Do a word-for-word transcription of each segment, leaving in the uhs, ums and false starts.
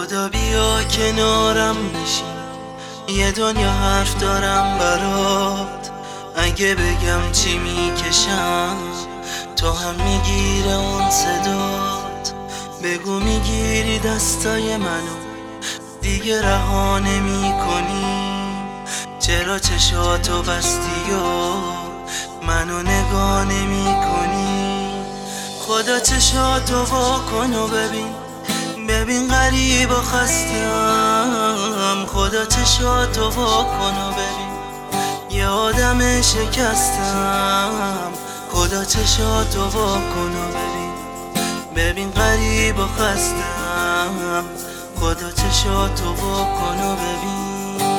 خدا بیا کنارم بشین، یه دنیا حرف دارم برات. اگه بگم چی میکشم تو هم میگیره اون صدات. بگو میگیری دستای منو دیگه رها نمی کنی. چرا چشاتو بستی و منو نگاه نمی کنی؟ خدا چشاتو وا کن و ببین، ببین غریب و خستم. خدا چشاتو وا کن و ببین یه آدم شکستم. خدا چشاتو وا کن و ببین، ببین غریب و خستم. خدا چشاتو وا کن و ببین.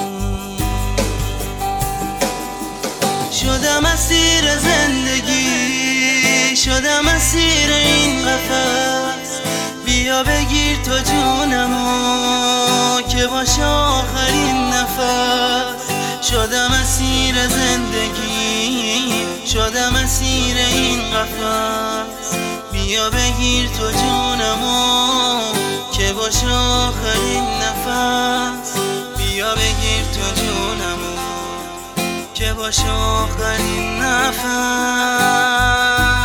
شدم اسیر زندگی، شدم اسیر این قفس. بیا بگیر تو جونمو که باشه آخرین نفس. شدم اسیر زندگی، شدم اسیر این قفس. بیا بگیر تو جونمو که باشه آخرین نفس. بیا بگیر تو جونمو که باشه آخرین نفس.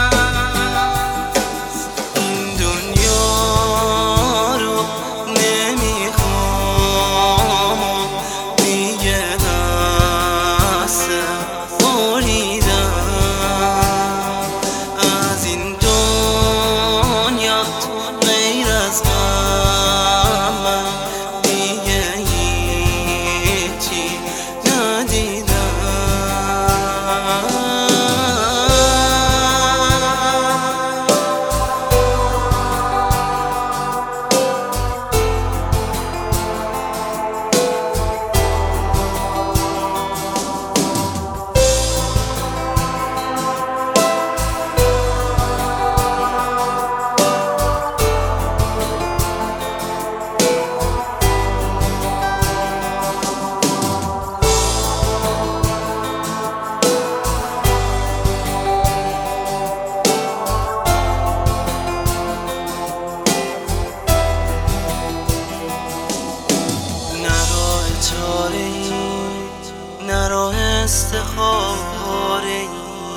نه راه استخاره ای،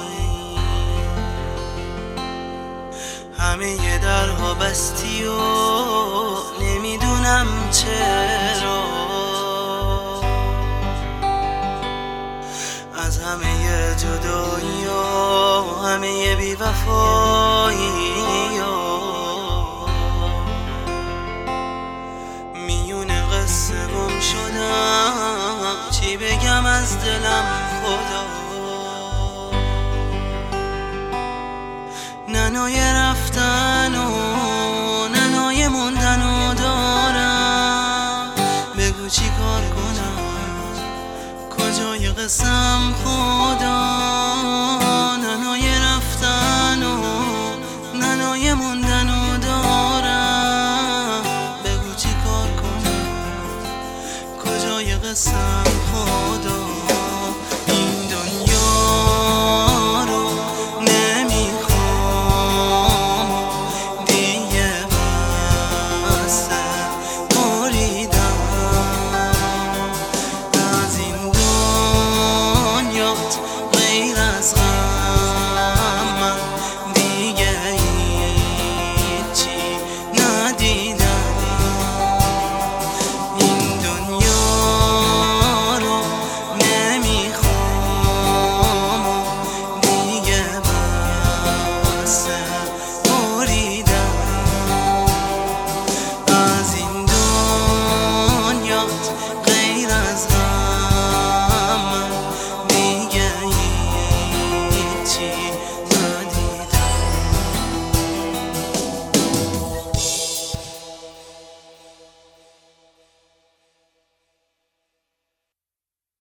همه ی درها بستی و نمیدونم چرا. از همه ی جدایی و همه ی بی‌وفایی میون قصه گم شدم. چی بگم از دلم خدا؟ ننای رفتن و ننای موندن و دارم. بگو چی کار کنم، کجای قسم خدا؟ ننای رفتن و ننای موندن و دارم. بگو چی کار کنم، کجای قسم